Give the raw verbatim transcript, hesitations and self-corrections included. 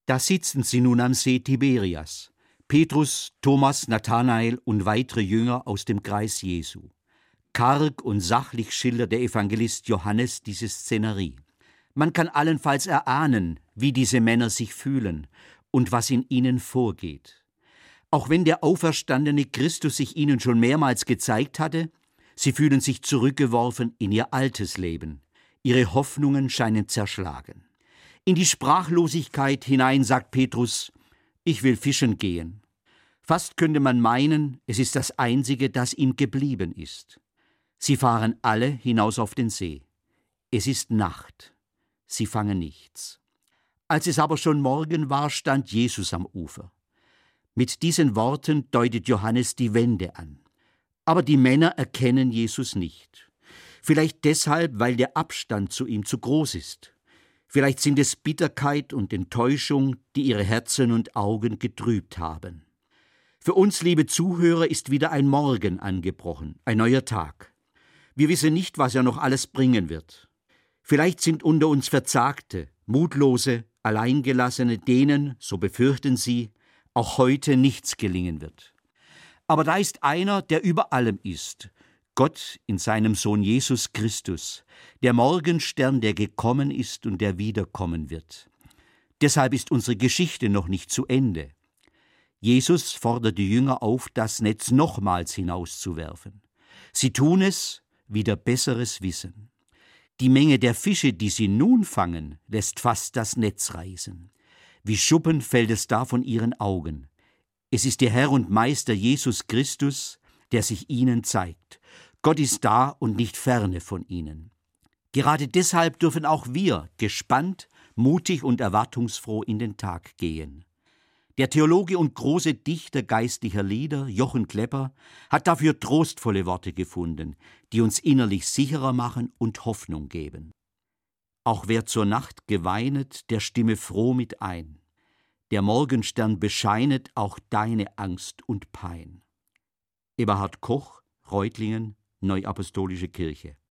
Da sitzen sie nun am See Tiberias, Petrus, Thomas, Nathanael und weitere Jünger aus dem Kreis Jesu. Karg und sachlich schildert der Evangelist Johannes diese Szenerie. Man kann allenfalls erahnen, wie diese Männer sich fühlen und was in ihnen vorgeht. Auch wenn der auferstandene Christus sich ihnen schon mehrmals gezeigt hatte, sie fühlen sich zurückgeworfen in ihr altes Leben. Ihre Hoffnungen scheinen zerschlagen. In die Sprachlosigkeit hinein sagt Petrus: Ich will fischen gehen. Fast könnte man meinen, es ist das Einzige, das ihm geblieben ist. Sie fahren alle hinaus auf den See. Es ist Nacht. Sie fangen nichts. Als es aber schon Morgen war, stand Jesus am Ufer. Mit diesen Worten deutet Johannes die Wende an. Aber die Männer erkennen Jesus nicht. Vielleicht deshalb, weil der Abstand zu ihm zu groß ist. Vielleicht sind es Bitterkeit und Enttäuschung, die ihre Herzen und Augen getrübt haben. Für uns, liebe Zuhörer, ist wieder ein Morgen angebrochen, ein neuer Tag. Wir wissen nicht, was er noch alles bringen wird. Vielleicht sind unter uns Verzagte, Mutlose, Alleingelassene, denen, so befürchten sie, auch heute nichts gelingen wird. Aber da ist einer, der über allem ist, Gott in seinem Sohn Jesus Christus, der Morgenstern, der gekommen ist und der wiederkommen wird. Deshalb ist unsere Geschichte noch nicht zu Ende. Jesus fordert die Jünger auf, das Netz nochmals hinauszuwerfen. Sie tun es, wider besseres Wissen. Die Menge der Fische, die sie nun fangen, lässt fast das Netz reißen. Wie Schuppen fällt es da von ihren Augen. Es ist der Herr und Meister Jesus Christus, der sich ihnen zeigt. Gott ist da und nicht ferne von ihnen. Gerade deshalb dürfen auch wir gespannt, mutig und erwartungsfroh in den Tag gehen. Der Theologe und große Dichter geistlicher Lieder, Jochen Klepper, hat dafür trostvolle Worte gefunden, die uns innerlich sicherer machen und Hoffnung geben. Auch wer zur Nacht geweinet, der stimme froh mit ein. Der Morgenstern bescheinet auch deine Angst und Pein. Eberhard Koch, Reutlingen, Neuapostolische Kirche.